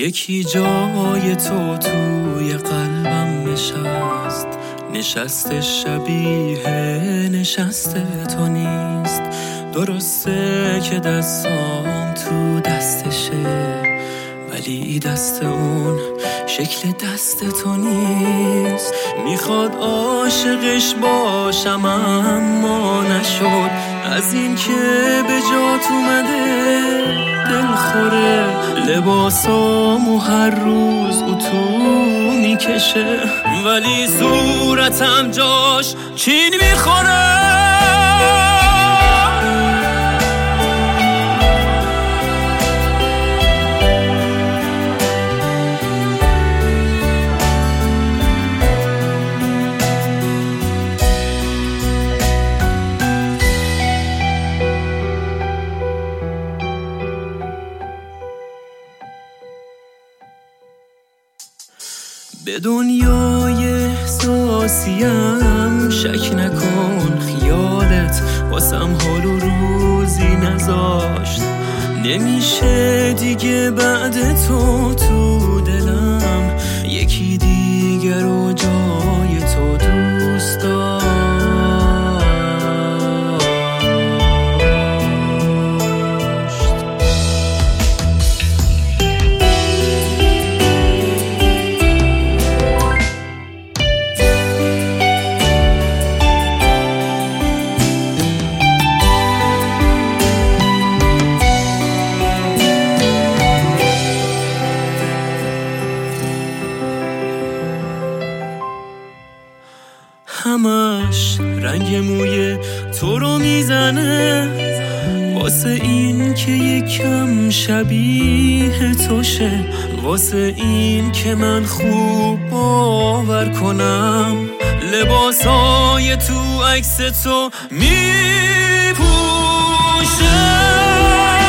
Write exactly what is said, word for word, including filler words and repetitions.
یکی جای تو توی قلبم نشست، نشست شبیه نشست تو نیست. درسته که دستام تو دستشه، ولی دست اون شکل دست تو نیست. میخواد عاشقش باشم اما نشد، از این که به جات اومده دل خوره. لباسامو هر روز اتو میکشه، ولی صورتم جاش چین میخوره. به دنیای احساسیم شک نکن، خیالت واسم حال و روزی نذاشت. نمیشه دیگه بعد تو تو دلم یکی دیگر رو جای تو دوست داشت. همش رنگ موی تو رو میزنه، واسه این که یکم شبیه توشه، واسه این که من خوب باور کنم لباسای تو عکس تو میپوشه.